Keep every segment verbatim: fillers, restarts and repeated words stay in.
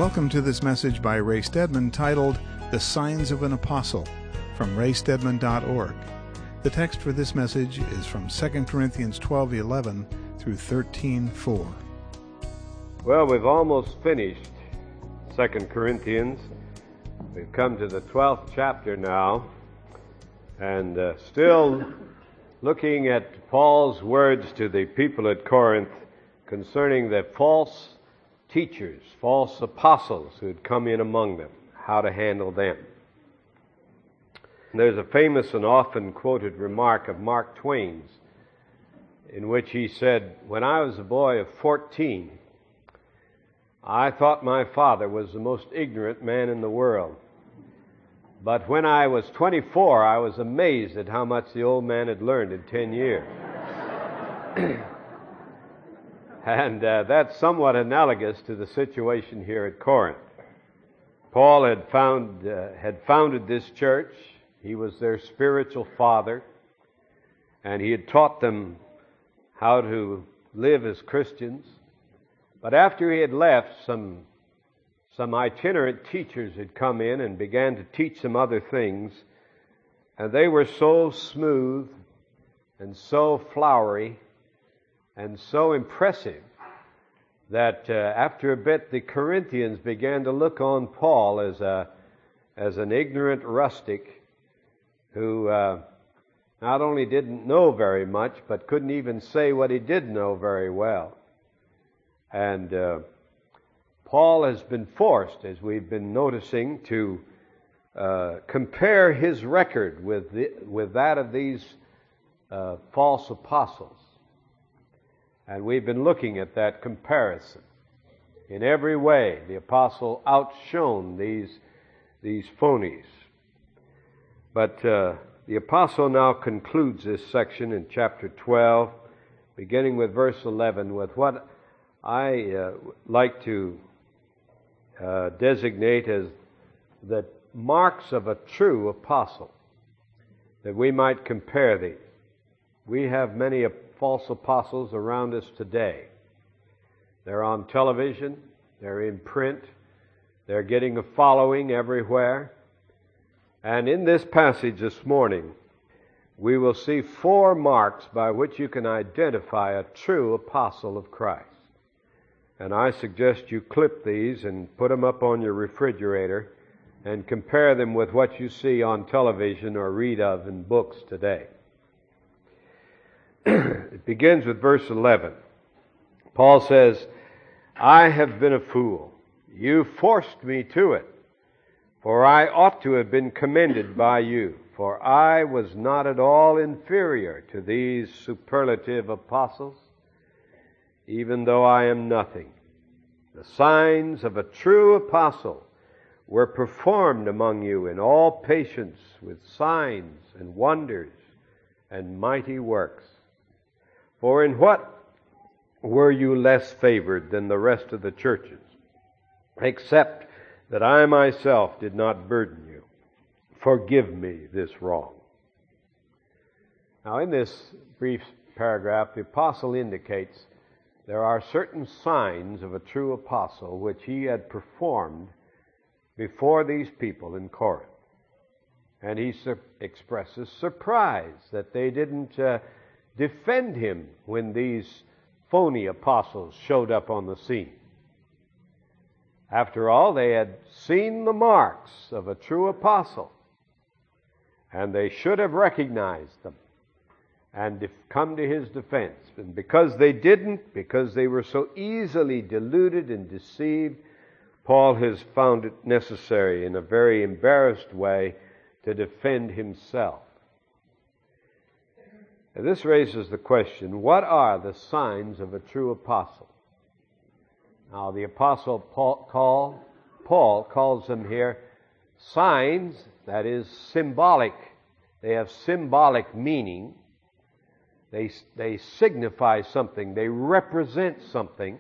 Welcome to this message by Ray Stedman titled, The Signs of an Apostle, from ray stedman dot org. The text for this message is from Second Corinthians twelve eleven through thirteen four. Well, we've almost finished Second Corinthians. We've come to the twelfth chapter now, and uh, still looking at Paul's words to the people at Corinth concerning the false teachers, false apostles who had come in among them, how to handle them. There's a famous and often quoted remark of Mark Twain's in which he said, "When I was a boy of fourteen, I thought my father was the most ignorant man in the world. But when I was twenty-four, I was amazed at how much the old man had learned in ten years." And uh, that's somewhat analogous to the situation here at Corinth. Paul had found uh, had founded this church. He was their spiritual father, and he had taught them how to live as Christians. But after he had left, some some itinerant teachers had come in and began to teach them other things, and they were so smooth and so flowery and so impressive that uh, after a bit the Corinthians began to look on Paul as a as an ignorant rustic who uh, not only didn't know very much, but couldn't even say what he did know very well. And uh, Paul has been forced, as we've been noticing, to uh, compare his record with the, with that of these uh, false apostles. And we've been looking at that comparison. In every way, the apostle outshone these, these phonies. But uh, the apostle now concludes this section in chapter twelve, beginning with verse eleven, with what I uh, like to uh, designate as the marks of a true apostle, that we might compare these. We have many false apostles around us today. They're on television, they're in print, they're getting a following everywhere. And in this passage this morning, we will see four marks by which you can identify a true apostle of Christ. And I suggest you clip these and put them up on your refrigerator and compare them with what you see on television or read of in books today. It begins with verse eleven. Paul says, "I have been a fool. You forced me to it. For I ought to have been commended by you. For I was not at all inferior to these superlative apostles, even though I am nothing. The signs of a true apostle were performed among you in all patience with signs and wonders and mighty works. For in what were you less favored than the rest of the churches, except that I myself did not burden you? Forgive me this wrong." Now, in this brief paragraph, the apostle indicates there are certain signs of a true apostle which he had performed before these people in Corinth. And he su- expresses surprise that they didn't uh, defend him when these phony apostles showed up on the scene. After all, they had seen the marks of a true apostle, and they should have recognized them and def- come to his defense. And because they didn't, because they were so easily deluded and deceived, Paul has found it necessary in a very embarrassed way to defend himself. And this raises the question, what are the signs of a true apostle? Now, the apostle Paul, call, Paul calls them here signs, that is symbolic. They have symbolic meaning. They, they signify something. They represent something.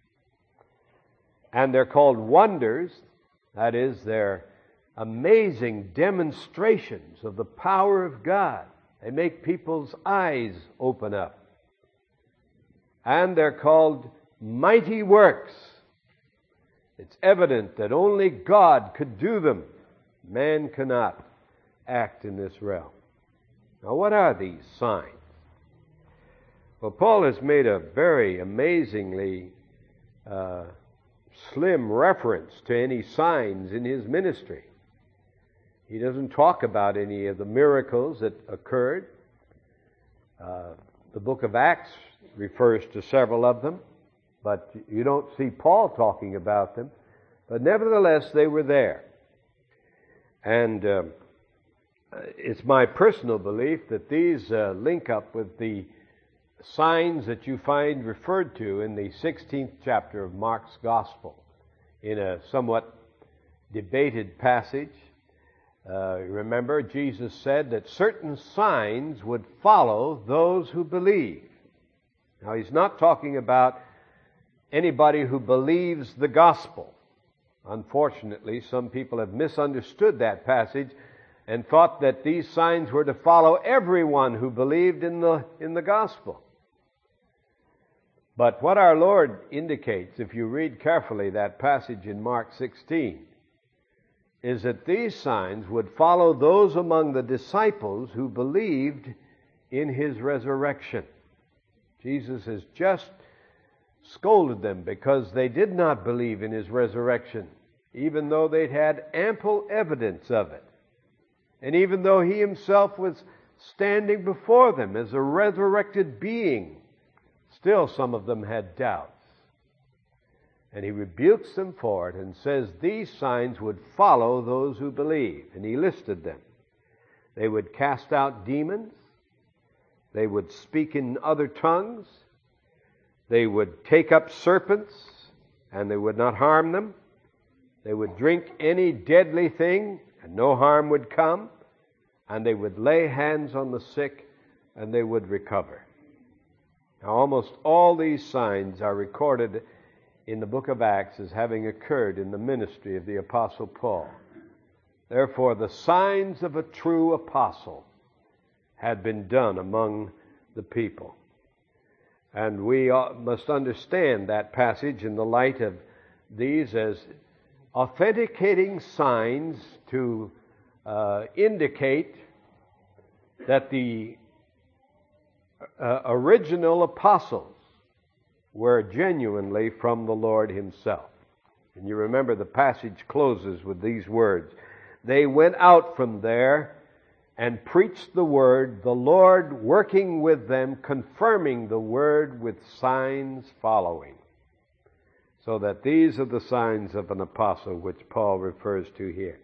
And they're called wonders. That is, they're amazing demonstrations of the power of God. They make people's eyes open up. And they're called mighty works. It's evident that only God could do them. Man cannot act in this realm. Now, what are these signs? Well, Paul has made a very amazingly uh, slim reference to any signs in his ministry. He doesn't talk about any of the miracles that occurred. Uh, the book of Acts refers to several of them, but you don't see Paul talking about them. But nevertheless, they were there. And uh, it's my personal belief that these uh, link up with the signs that you find referred to in the sixteenth chapter of Mark's Gospel, in a somewhat debated passage. Uh, remember, Jesus said that certain signs would follow those who believe. Now, he's not talking about anybody who believes the gospel. Unfortunately, some people have misunderstood that passage and thought that these signs were to follow everyone who believed in the, in the gospel. But what our Lord indicates, if you read carefully that passage in Mark sixteen, is that these signs would follow those among the disciples who believed in His resurrection. Jesus has just scolded them because they did not believe in His resurrection, even though they'd had ample evidence of it. And even though He Himself was standing before them as a resurrected being, still some of them had doubts. And He rebukes them for it and says these signs would follow those who believe. And He listed them. They would cast out demons. They would speak in other tongues. They would take up serpents, and they would not harm them. They would drink any deadly thing, and no harm would come. And they would lay hands on the sick, and they would recover. Now, almost all these signs are recorded in the book of Acts as having occurred in the ministry of the Apostle Paul. Therefore, the signs of a true apostle had been done among the people. And we must understand that passage in the light of these as authenticating signs to uh, indicate that the uh, original apostles were genuinely from the Lord Himself. And you remember the passage closes with these words. They went out from there and preached the word, the Lord working with them, confirming the word with signs following. So that these are the signs of an apostle which Paul refers to here.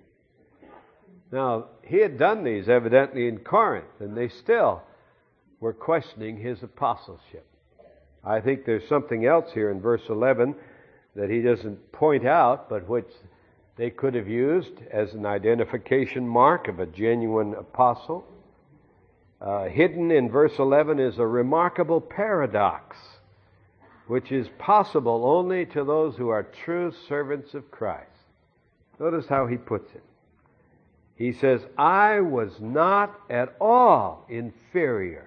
Now, he had done these evidently in Corinth, and they still were questioning his apostleship. I think there's something else here in verse eleven that he doesn't point out, but which they could have used as an identification mark of a genuine apostle. Uh, hidden in verse eleven is a remarkable paradox, which is possible only to those who are true servants of Christ. Notice how he puts it. He says, I was not at all inferior.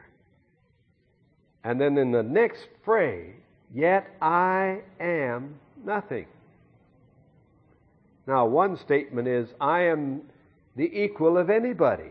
And then in the next phrase, yet I am nothing. Now, one statement is, I am the equal of anybody.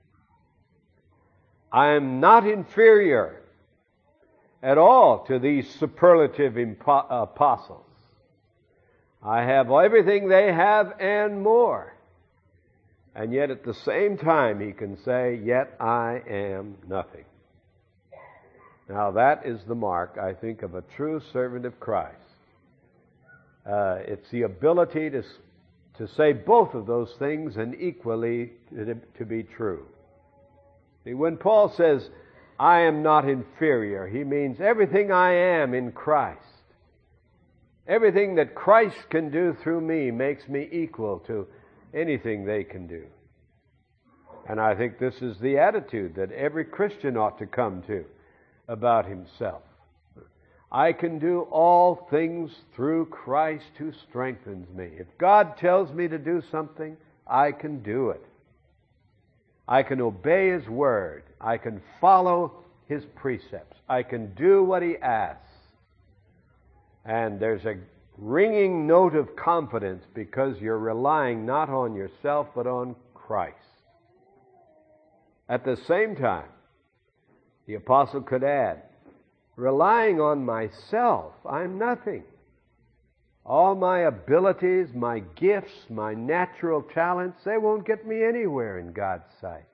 I am not inferior at all to these superlative impo- apostles. I have everything they have and more. And yet at the same time he can say, yet I am nothing. Now that is the mark, I think, of a true servant of Christ. Uh, it's the ability to, to say both of those things and equally to, to be true. See, when Paul says, I am not inferior, he means everything I am in Christ. Everything that Christ can do through me makes me equal to anything they can do. And I think this is the attitude that every Christian ought to come to about himself. I can do all things through Christ who strengthens me. If God tells me to do something, I can do it. I can obey His word. I can follow His precepts. I can do what He asks. And there's a ringing note of confidence because you're relying not on yourself but on Christ. At the same time, the apostle could add, relying on myself, I'm nothing. All my abilities, my gifts, my natural talents, they won't get me anywhere in God's sight.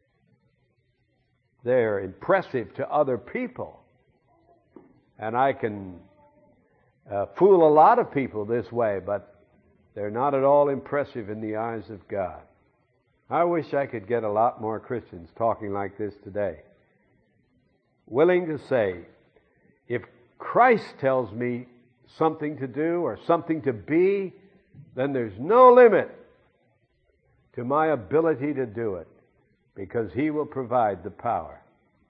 They're impressive to other people. And I can uh, fool a lot of people this way, but they're not at all impressive in the eyes of God. I wish I could get a lot more Christians talking like this today. Willing to say, if Christ tells me something to do or something to be, then there's no limit to my ability to do it, because He will provide the power.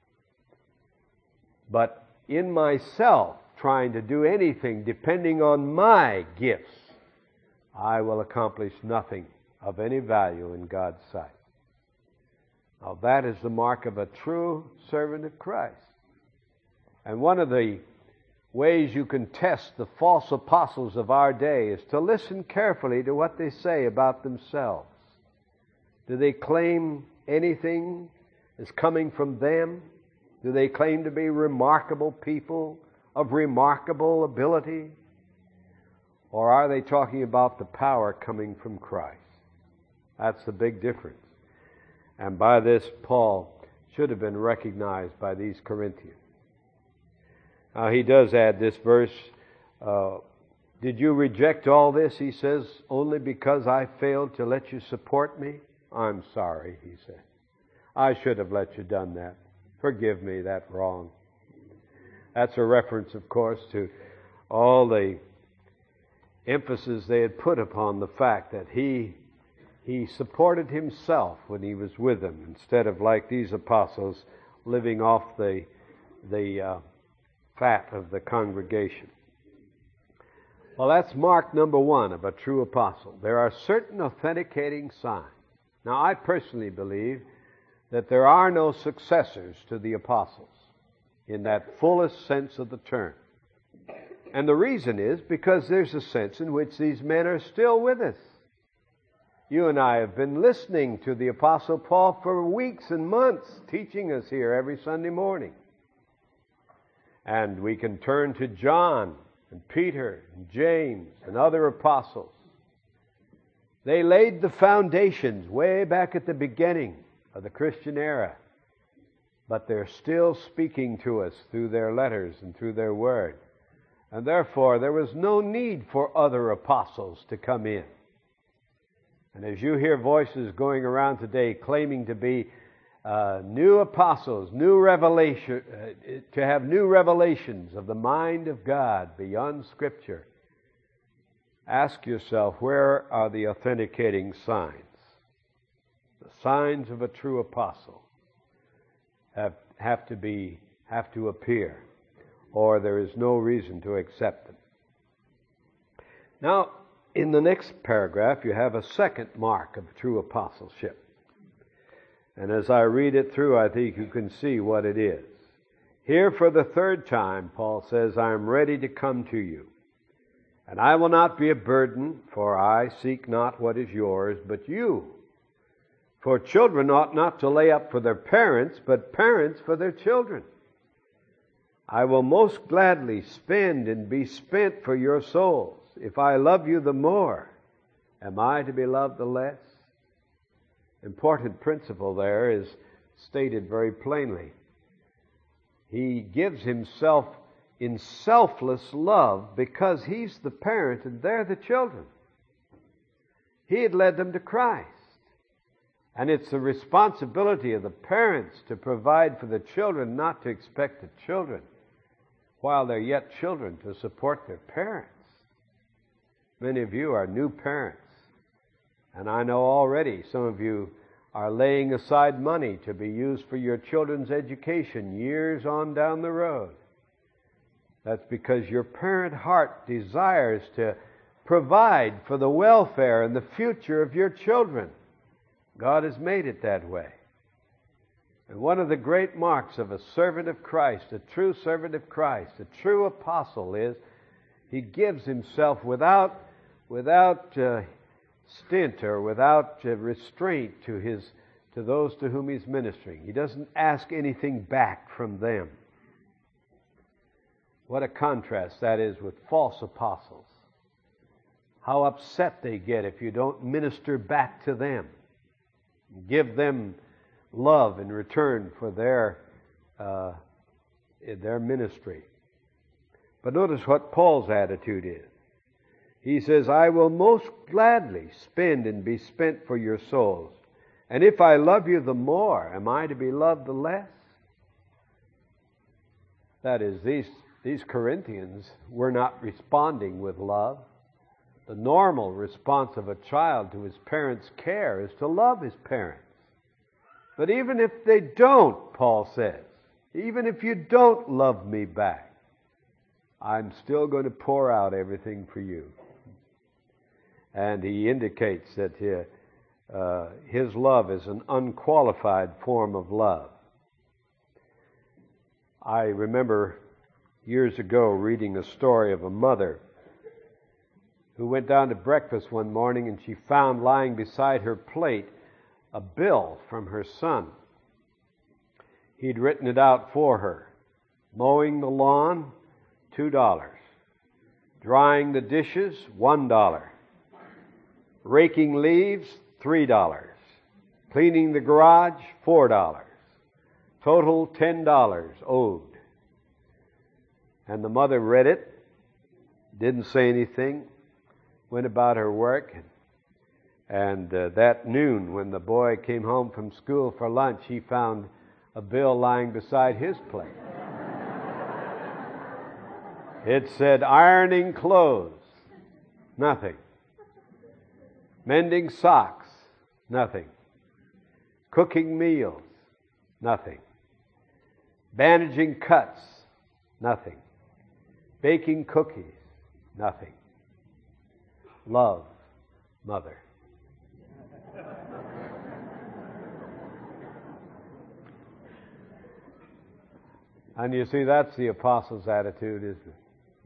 But in myself, trying to do anything depending on my gifts, I will accomplish nothing of any value in God's sight. Now that is the mark of a true servant of Christ. And one of the ways you can test the false apostles of our day is to listen carefully to what they say about themselves. Do they claim anything is coming from them? Do they claim to be remarkable people of remarkable ability? Or are they talking about the power coming from Christ? That's the big difference. And by this, Paul should have been recognized by these Corinthians. Now, he does add this verse, uh, did you reject all this, he says, only because I failed to let you support me? I'm sorry, he said. I should have let you done that. Forgive me that wrong. That's a reference, of course, to all the emphasis they had put upon the fact that he he supported himself when he was with them, instead of, like these apostles, living off the the uh, fat of the congregation. Well, that's mark number one of a true apostle. There are certain authenticating signs. Now, I personally believe that there are no successors to the apostles in that fullest sense of the term. And the reason is because there's a sense in which these men are still with us. You and I have been listening to the Apostle Paul for weeks and months, teaching us here every Sunday morning. And we can turn to John and Peter and James and other apostles. They laid the foundations way back at the beginning of the Christian era, but they're still speaking to us through their letters and through their word. And therefore, there was no need for other apostles to come in. And as you hear voices going around today claiming to be uh, new apostles, new revelation, uh, to have new revelations of the mind of God beyond Scripture, ask yourself, where are the authenticating signs? The signs of a true apostle have, have to be, have to appear, or there is no reason to accept them. Now, in the next paragraph, you have a second mark of true apostleship. And as I read it through, I think you can see what it is. Here for the third time, Paul says, I am ready to come to you. And I will not be a burden, for I seek not what is yours, but you. For children ought not to lay up for their parents, but parents for their children. I will most gladly spend and be spent for your souls. If I love you the more, am I to be loved the less? Important principle there is stated very plainly. He gives himself in selfless love because he's the parent and they're the children. He had led them to Christ. And it's the responsibility of the parents to provide for the children, not to expect the children, while they're yet children, to support their parents. Many of you are new parents. And I know already some of you are laying aside money to be used for your children's education years on down the road. That's because your parent heart desires to provide for the welfare and the future of your children. God has made it that way. And one of the great marks of a servant of Christ, a true servant of Christ, a true apostle, is He gives himself without, without uh, stint or without uh, restraint to his, to those to whom he's ministering. He doesn't ask anything back from them. What a contrast that is with false apostles. How upset they get if you don't minister back to them. Give them love in return for their uh, their ministry. But notice what Paul's attitude is. He says, I will most gladly spend and be spent for your souls. And if I love you the more, am I to be loved the less? That is, these, these Corinthians were not responding with love. The normal response of a child to his parents' care is to love his parents. But even if they don't, Paul says, even if you don't love me back, I'm still going to pour out everything for you. And he indicates that uh, uh, his love is an unqualified form of love. I remember years ago reading a story of a mother who went down to breakfast one morning and she found lying beside her plate a bill from her son. He'd written it out for her. Mowing the lawn, two dollars. Drying the dishes, one dollar. Raking leaves, three dollars. Cleaning the garage, four dollars. Total, ten dollars owed. And the mother read it, didn't say anything, went about her work. And uh, that noon, when the boy came home from school for lunch, he found a bill lying beside his plate. It said, ironing clothes, nothing. Mending socks, nothing. Cooking meals, nothing. Bandaging cuts, nothing. Baking cookies, nothing. Love, mother. And you see, that's the apostle's attitude, isn't it?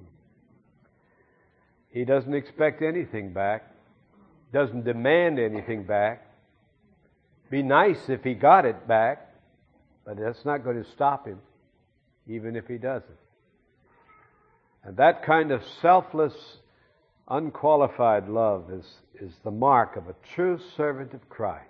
He doesn't expect anything back, doesn't demand anything back. Be nice if he got it back, but that's not going to stop him, even if he doesn't. And that kind of selfless, unqualified love is, is the mark of a true servant of Christ.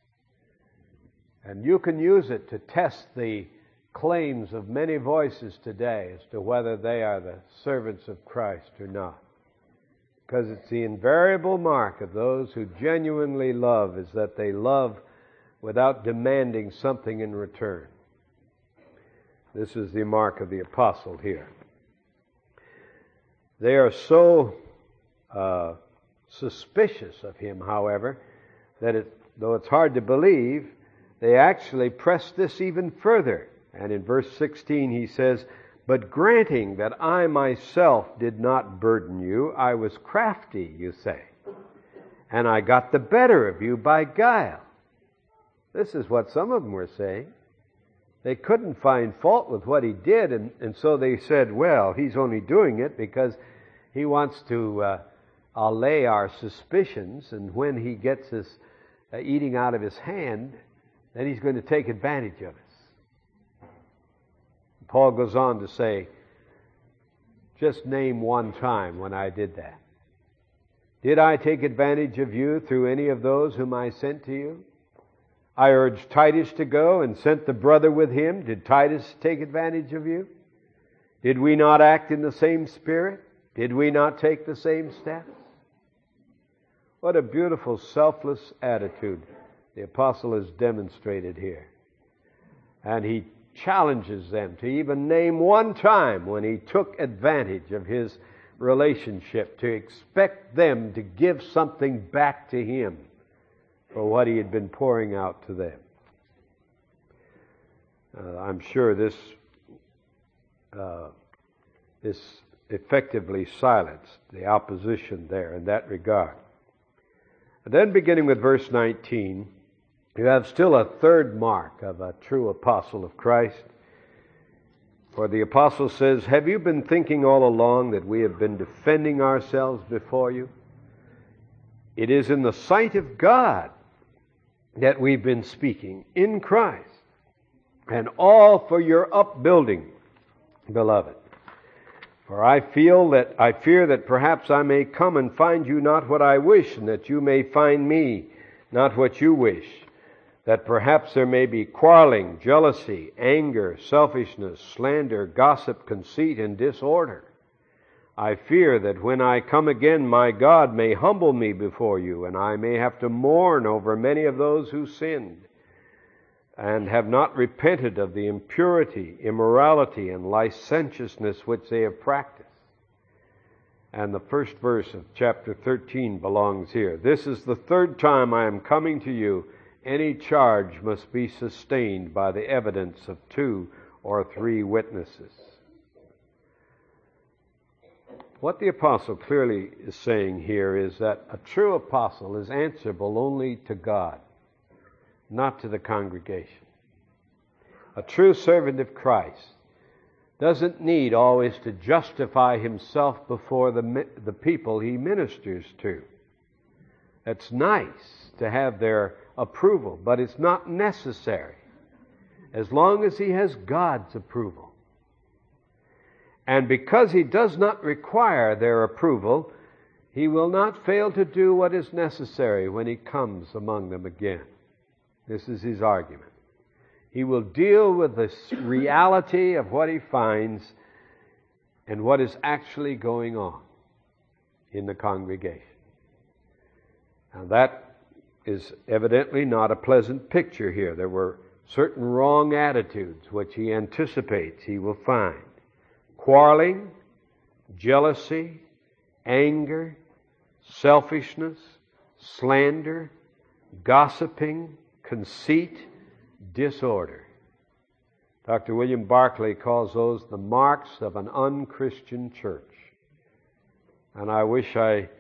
And you can use it to test the claims of many voices today as to whether they are the servants of Christ or not. Because it's the invariable mark of those who genuinely love is that they love without demanding something in return. This is the mark of the apostle here. They are so uh, suspicious of him, however, that it, though it's hard to believe, they actually press this even further. And in verse sixteen he says, but granting that I myself did not burden you, I was crafty, you say, and I got the better of you by guile. This is what some of them were saying. They couldn't find fault with what he did, and, and so they said, well, he's only doing it because he wants to uh, allay our suspicions, and when he gets us uh, eating out of his hand, then he's going to take advantage of us. Paul goes on to say, just name one time when I did that. Did I take advantage of you through any of those whom I sent to you? I urged Titus to go and sent the brother with him. Did Titus take advantage of you? Did we not act in the same spirit? Did we not take the same steps? What a beautiful, selfless attitude the apostle has demonstrated here. And he challenges them to even name one time when he took advantage of his relationship, to expect them to give something back to him for what he had been pouring out to them. Uh, I'm sure this uh, this effectively silenced the opposition there in that regard. And then beginning with verse nineteen, you have still a third mark of a true apostle of Christ. For the apostle says, "Have you been thinking all along that we have been defending ourselves before you? It is in the sight of God that we've been speaking in Christ, and all for your upbuilding, beloved. For I feel that I fear that perhaps I may come and find you not what I wish, and that you may find me not what you wish, that perhaps there may be quarreling, jealousy, anger, selfishness, slander, gossip, conceit, and disorder. I fear that when I come again, my God may humble me before you, and I may have to mourn over many of those who sinned and have not repented of the impurity, immorality, and licentiousness which they have practiced." And the first verse of chapter thirteen belongs here. "This is the third time I am coming to you. Any charge must be sustained by the evidence of two or three witnesses." What the apostle clearly is saying here is that a true apostle is answerable only to God, not to the congregation. A true servant of Christ doesn't need always to justify himself before the, the people he ministers to. It's nice to have their approval, but it's not necessary as long as he has God's approval. And because he does not require their approval, he will not fail to do what is necessary when he comes among them again. This is his argument. He will deal with the reality of what he finds and what is actually going on in the congregation. Now that is evidently not a pleasant picture here. There were certain wrong attitudes which he anticipates he will find. Quarreling, jealousy, anger, selfishness, slander, gossiping, conceit, disorder. Doctor William Barclay calls those the marks of an unchristian church. And I wish I,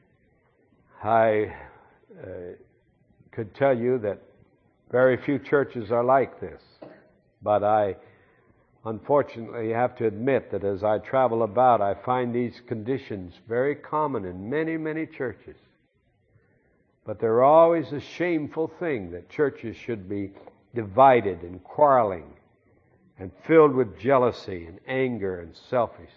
I uh, could tell you that very few churches are like this. But I unfortunately have to admit that as I travel about, I find these conditions very common in many, many churches. But they're always a shameful thing that churches should be divided and quarreling and filled with jealousy and anger and selfishness.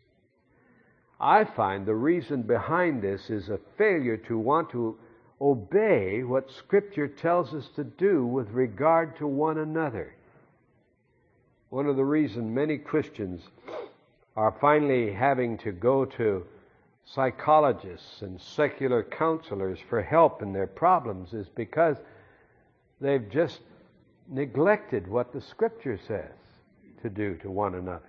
I find the reason behind this is a failure to want to obey what Scripture tells us to do with regard to one another. One of the reasons many Christians are finally having to go to psychologists and secular counselors for help in their problems is because they've just neglected what the Scripture says to do to one another.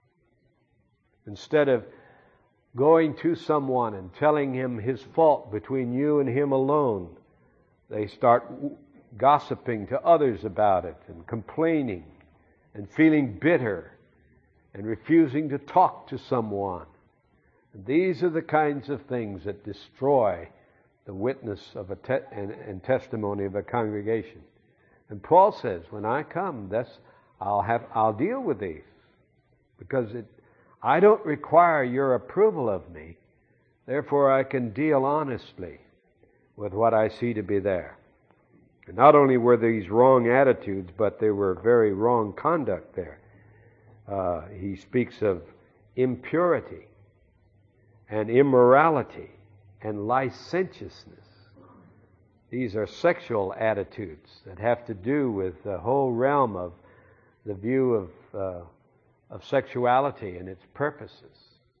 Instead of going to someone and telling him his fault between you and him alone, they start gossiping to others about it and complaining and feeling bitter and refusing to talk to someone. And these are the kinds of things that destroy the witness of a te- and, and testimony of a congregation. And Paul says, when I come, that's I'll have I'll deal with these, because it, I don't require your approval of me. Therefore, I can deal honestly with what I see to be there. And not only were these wrong attitudes, but there were very wrong conduct there. Uh, he speaks of impurity and immorality and licentiousness. These are sexual attitudes that have to do with the whole realm of the view of, uh, of sexuality and its purposes.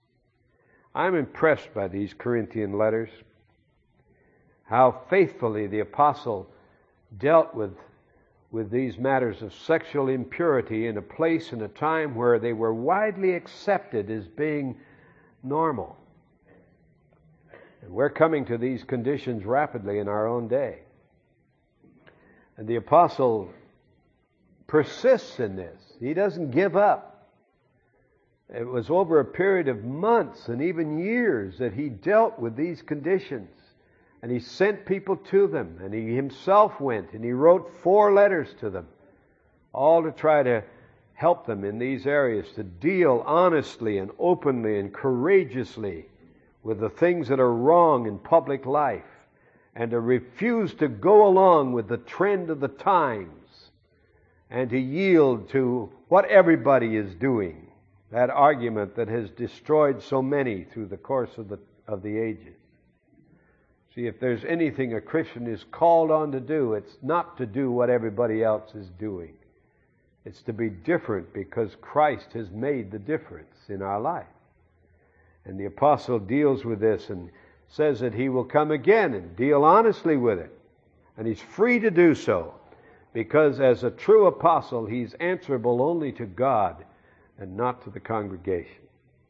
I'm impressed by these Corinthian letters, how faithfully the apostle dealt with, with these matters of sexual impurity in a place and a time where they were widely accepted as being normal. And we're coming to these conditions rapidly in our own day. And the apostle persists in this. He doesn't give up. It was over a period of months and even years that he dealt with these conditions. And he sent people to them, and he himself went, and he wrote four letters to them, all to try to help them in these areas to deal honestly and openly and courageously with the things that are wrong in public life, and to refuse to go along with the trend of the times and to yield to what everybody is doing. That argument that has destroyed so many through the course of the, of the ages. See, if there's anything a Christian is called on to do, it's not to do what everybody else is doing. It's to be different because Christ has made the difference in our life. And the apostle deals with this and says that he will come again and deal honestly with it. And he's free to do so because as a true apostle, he's answerable only to God and not to the congregation.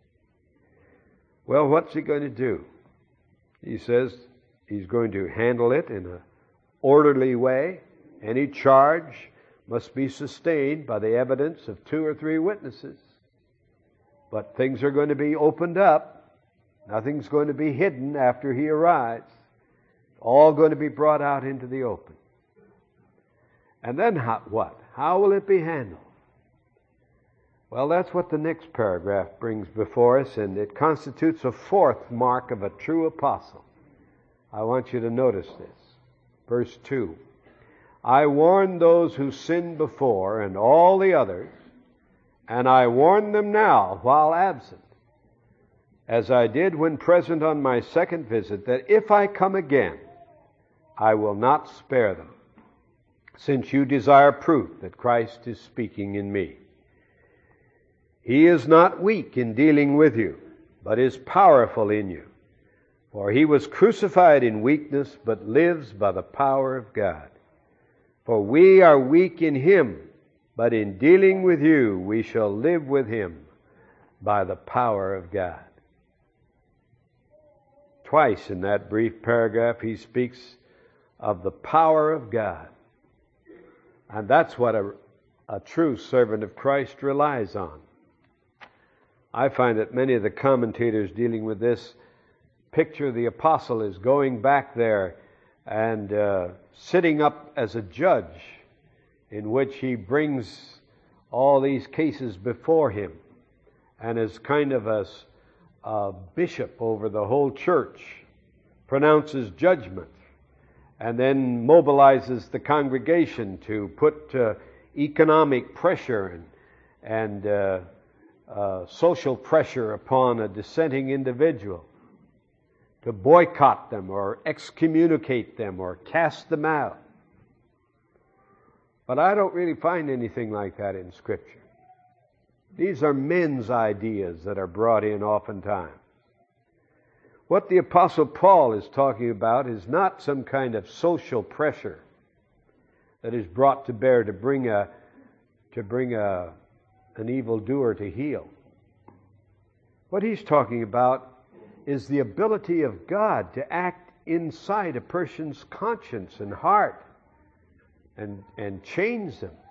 Well, what's he going to do? He says he's going to handle it in an orderly way. Any charge must be sustained by the evidence of two or three witnesses. But things are going to be opened up. Nothing's going to be hidden after he arrives. All going to be brought out into the open. And then how, what? How will it be handled? Well, that's what the next paragraph brings before us, and it constitutes a fourth mark of a true apostle. I want you to notice this. Verse two. I warned those who sinned before and all the others, and I warn them now while absent, as I did when present on my second visit, that if I come again, I will not spare them, since you desire proof that Christ is speaking in me. He is not weak in dealing with you, but is powerful in you. For he was crucified in weakness, but lives by the power of God. For we are weak in him, but in dealing with you, we shall live with him by the power of God. Twice in that brief paragraph, he speaks of the power of God. And that's what a, a true servant of Christ relies on. I find that many of the commentators dealing with this picture the apostle is going back there and uh, sitting up as a judge in which he brings all these cases before him and is kind of a, a bishop over the whole church, pronounces judgment, and then mobilizes the congregation to put uh, economic pressure and, and uh, uh, social pressure upon a dissenting individual, to boycott them or excommunicate them or cast them out. But I don't really find anything like that in Scripture. These are men's ideas that are brought in oftentimes. What the Apostle Paul is talking about is not some kind of social pressure that is brought to bear to bring a to bring a an evildoer to heel. What he's talking about is the ability of God to act inside a person's conscience and heart and, and change them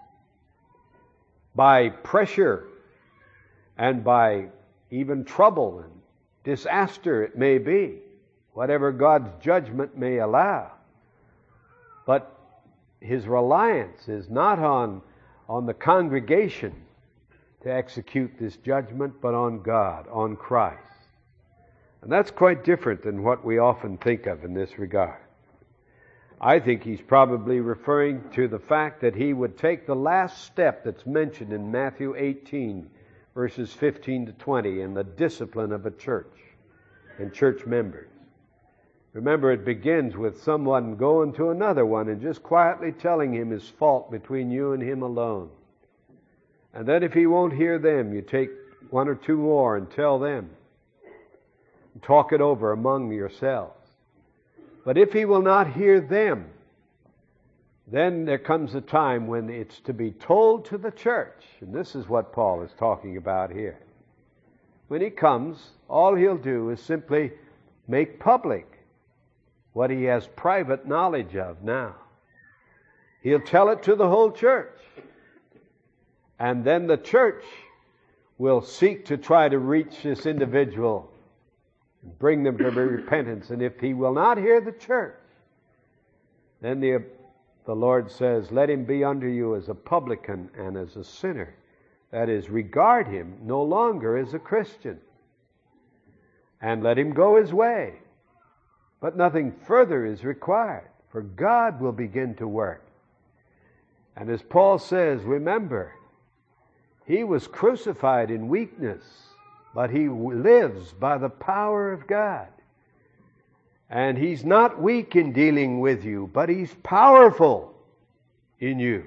by pressure and by even trouble and disaster it may be, whatever God's judgment may allow. But his reliance is not on, on the congregation to execute this judgment, but on God, on Christ. And that's quite different than what we often think of in this regard. I think he's probably referring to the fact that he would take the last step that's mentioned in Matthew eighteen, verses fifteen to twenty, in the discipline of a church and church members. Remember, it begins with someone going to another one and just quietly telling him his fault between you and him alone. And then if he won't hear them, you take one or two more and tell them. Talk it over among yourselves. But if he will not hear them, then there comes a time when it's to be told to the church. And this is what Paul is talking about here. When he comes, all he'll do is simply make public what he has private knowledge of now. He'll tell it to the whole church. And then the church will seek to try to reach this individual and bring them to repentance. And if he will not hear the church, then the, the Lord says, let him be unto you as a publican and as a sinner that is, regard him no longer as a Christian, and let him go his way. But nothing further is required, for God will begin to work. And as Paul says, remember, he was crucified in weakness, but he lives by the power of God. And he's not weak in dealing with you, but he's powerful in you.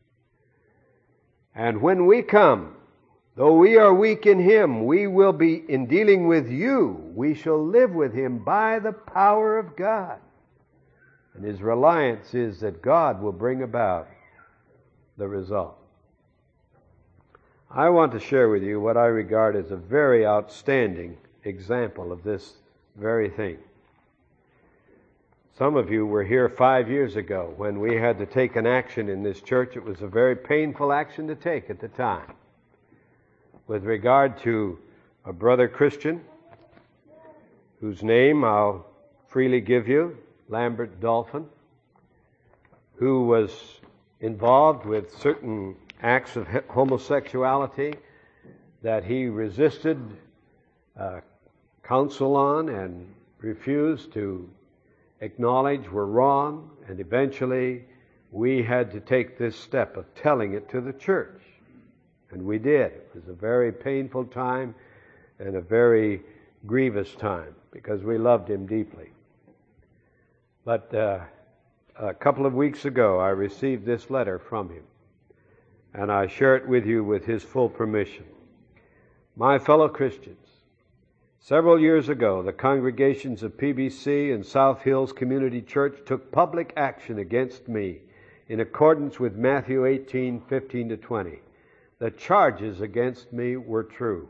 And when we come, though we are weak in him, we will be, in dealing with you, we shall live with him by the power of God. And his reliance is that God will bring about the result. I want to share with you what I regard as a very outstanding example of this very thing. Some of you were here five years ago when we had to take an action in this church. It was a very painful action to take at the time, with regard to a brother Christian whose name I'll freely give you, Lambert Dolphin, who was involved with certain acts of homosexuality that he resisted uh, counsel on and refused to acknowledge were wrong, and eventually we had to take this step of telling it to the church. And we did. It was a very painful time and a very grievous time because we loved him deeply. But uh, a couple of weeks ago I received this letter from him, and I share it with you with his full permission. My fellow Christians, several years ago, the congregations of P B C and South Hills Community Church took public action against me in accordance with Matthew eighteen, fifteen to twenty. The charges against me were true.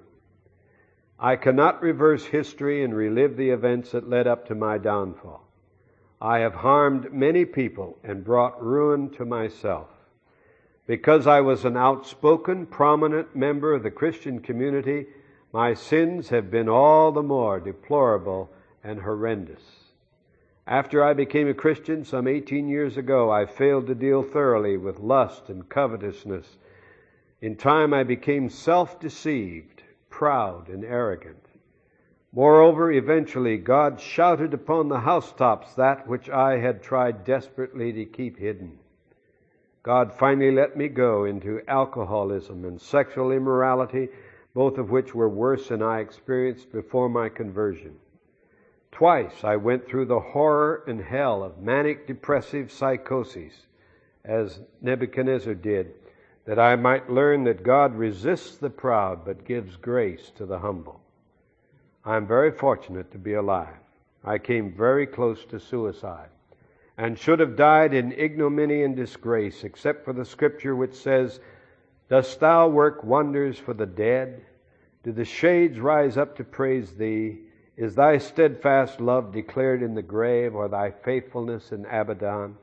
I cannot reverse history and relive the events that led up to my downfall. I have harmed many people and brought ruin to myself. Because I was an outspoken, prominent member of the Christian community, my sins have been all the more deplorable and horrendous. After I became a Christian some eighteen years ago, I failed to deal thoroughly with lust and covetousness. In time I became self-deceived, proud, and arrogant. Moreover, eventually God shouted upon the housetops that which I had tried desperately to keep hidden. God finally let me go into alcoholism and sexual immorality, both of which were worse than I experienced before my conversion. Twice I went through the horror and hell of manic depressive psychoses, as Nebuchadnezzar did, that I might learn that God resists the proud but gives grace to the humble. I am very fortunate to be alive. I came very close to suicide and should have died in ignominy and disgrace, except for the scripture which says, "Dost thou work wonders for the dead? Do the shades rise up to praise thee? Is thy steadfast love declared in the grave, or thy faithfulness in Abaddon?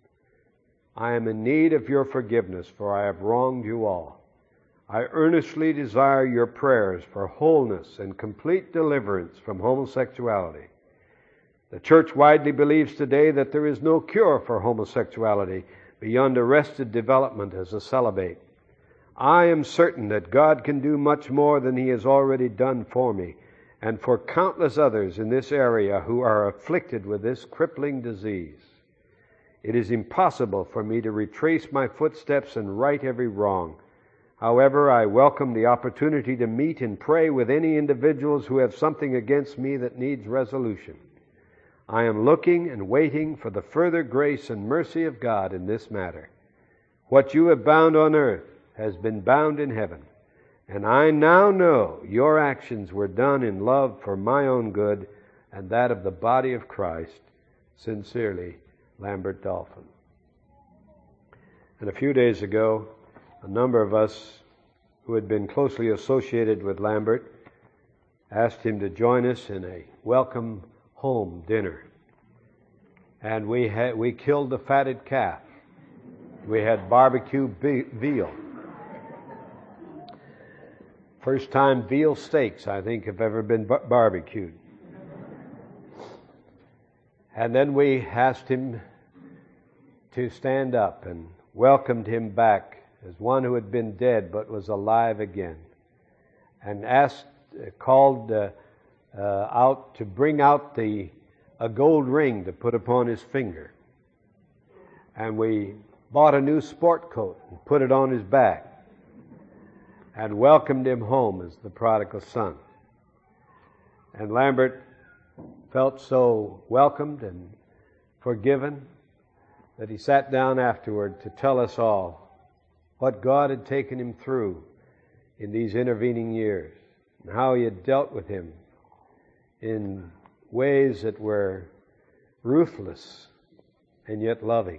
I am in need of your forgiveness, for I have wronged you all. I earnestly desire your prayers for wholeness and complete deliverance from homosexuality. The church widely believes today that there is no cure for homosexuality beyond arrested development as a celibate. I am certain that God can do much more than He has already done for me and for countless others in this area who are afflicted with this crippling disease. It is impossible for me to retrace my footsteps and right every wrong. However, I welcome the opportunity to meet and pray with any individuals who have something against me that needs resolution. I am looking and waiting for the further grace and mercy of God in this matter. What you have bound on earth has been bound in heaven, and I now know your actions were done in love for my own good and that of the body of Christ. Sincerely, Lambert Dolphin." And a few days ago, a number of us who had been closely associated with Lambert asked him to join us in a welcome home dinner. And we had we killed the fatted calf. We had barbecue be- veal. First time veal steaks, I think, have ever been bar- barbecued. And then we asked him to stand up and welcomed him back as one who had been dead but was alive again, and asked, uh, called uh, uh, out to bring out the a gold ring to put upon his finger. And we bought a new sport coat and put it on his back and welcomed him home as the prodigal son. And Lambert felt so welcomed and forgiven that he sat down afterward to tell us all what God had taken him through in these intervening years and how he had dealt with him in ways that were ruthless and yet loving.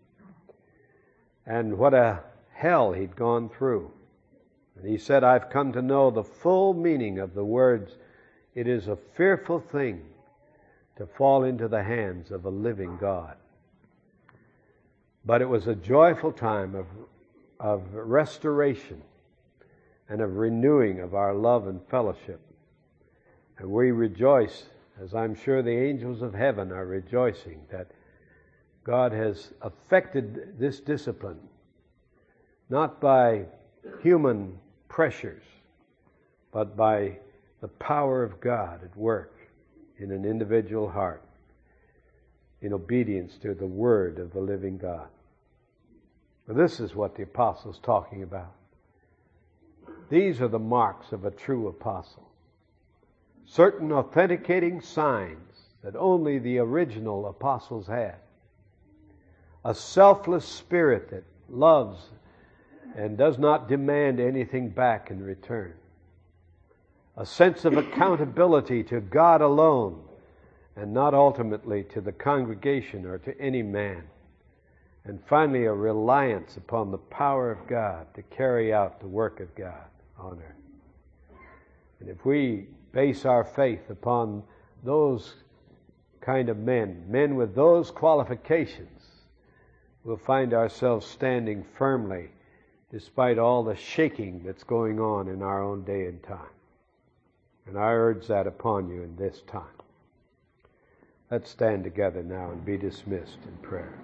And what a hell he'd gone through. And he said, I've come to know the full meaning of the words, it is a fearful thing to fall into the hands of a living God. But it was a joyful time of, of restoration and of renewing of our love and fellowship. And we rejoice, as I'm sure the angels of heaven are rejoicing, that God has affected this discipline, not by human pressures, but by the power of God at work in an individual heart, in obedience to the Word of the living God. Now, this is what the apostle's talking about. These are the marks of a true apostle. Certain authenticating signs that only the original apostles had. A selfless spirit that loves and does not demand anything back in return. A sense of accountability to God alone and not ultimately to the congregation or to any man. And finally, a reliance upon the power of God to carry out the work of God on earth. And if we base our faith upon those kind of men, men with those qualifications, we'll find ourselves standing firmly despite all the shaking that's going on in our own day and time. And I urge that upon you in this time. Let's stand together now and be dismissed in prayer.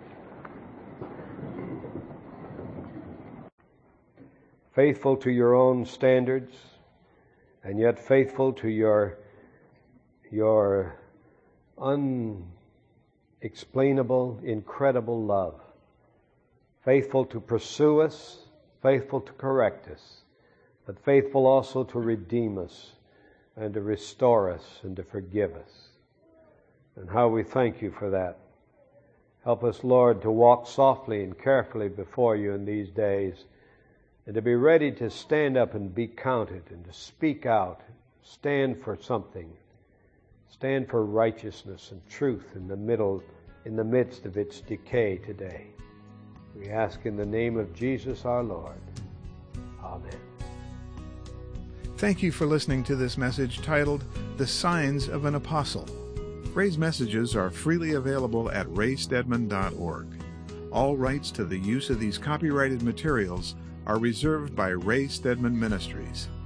Faithful to your own standards, and yet faithful to your, your unexplainable, incredible love. Faithful to pursue us, faithful to correct us, but faithful also to redeem us and to restore us and to forgive us. And how we thank you for that. Help us, Lord, to walk softly and carefully before you in these days, and to be ready to stand up and be counted and to speak out, stand for something, stand for righteousness and truth in the middle, in the midst of its decay today. We ask in the name of Jesus our Lord. Amen. Thank you for listening to this message titled, The Signs of an Apostle. Ray's messages are freely available at ray stedman dot org. All rights to the use of these copyrighted materials are reserved by Ray Stedman Ministries.